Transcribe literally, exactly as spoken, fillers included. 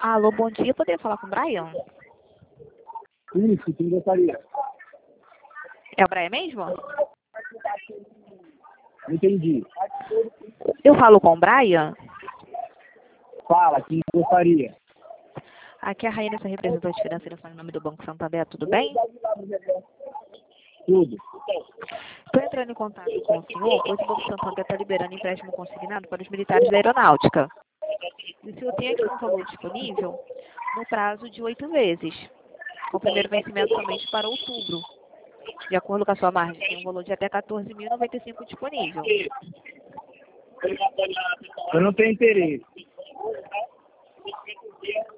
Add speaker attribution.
Speaker 1: Alô, bom dia. Poderia falar com o Brian?
Speaker 2: Isso, quem gostaria?
Speaker 1: É o Brian mesmo?
Speaker 2: Não entendi.
Speaker 1: Eu falo com o Brian?
Speaker 2: Fala, quem gostaria?
Speaker 1: Aqui é a Rainha, essa representante financeira, fala em nome do Banco Santander, tudo bem?
Speaker 2: Tudo.
Speaker 1: Estou entrando em contato com o senhor, pois o Banco Santander está liberando empréstimo consignado para os militares da aeronáutica. E o senhor tem aqui um valor disponível no prazo de oito vezes, com o primeiro vencimento somente para outubro. De acordo com a sua margem, tem um valor de até quatorze mil e noventa e cinco disponível.
Speaker 2: Eu não tenho interesse.